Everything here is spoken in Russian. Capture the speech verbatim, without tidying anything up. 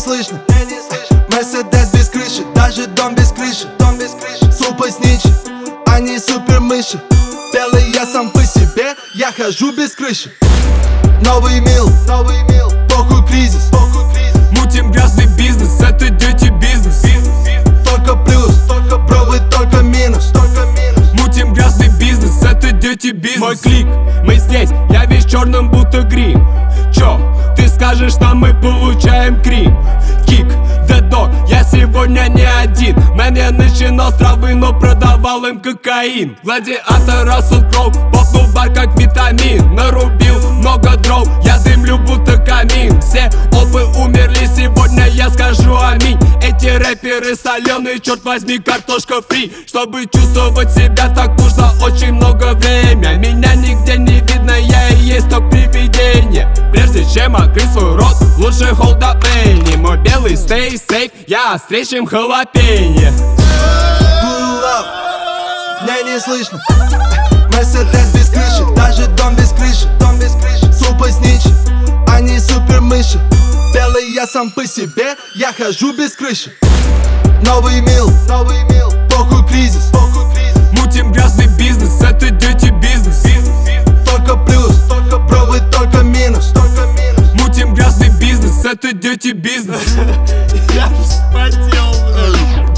слышно. Мерседес без крыши, даже дом без крыши. Супер сничи, они супер мыши. Белый я сам по себе, я хожу без крыши. Новый мил, похуй кризис. Мутим грязный бизнес, это дети бизнес. Только плюс, пробуй только минус. Мутим грязный бизнес, это дети бизнес. Мой клик, мы здесь, я весь черным будто грим. Чё, ты скажешь нам, мы получаем крим. Кик, the dog, я сегодня не один. Мэн, я начинал с травы, но продавал им кокаин. Гладиатор, Рассел Кроу, попнул бар как витамин. Нарубил много дров, я дымлю будто камин. Все опы умерли, сегодня я скажу аминь. Эти рэперы соленые, черт возьми, картошка фри. Чтобы чувствовать себя, так нужно очень много время. Меня нигде не видно, я и есть то привидение. Прежде чем открыть свой рот, лучше hold up мэнни. Мой белый stay safe, я острее, чем халапенье. Pull up, мне не слышно. Мерседес без крыши, даже дом без крыши. Супер сничи, они супер мыши. Белый я сам по себе, я хожу без крыши. Новый мил, похуй кризис. Мутим грязный бизнес, это дети бизнес. Только плюс, пробуй только минус. Мутим грязный бизнес, это дети бизнес. Я вспотел, блядь.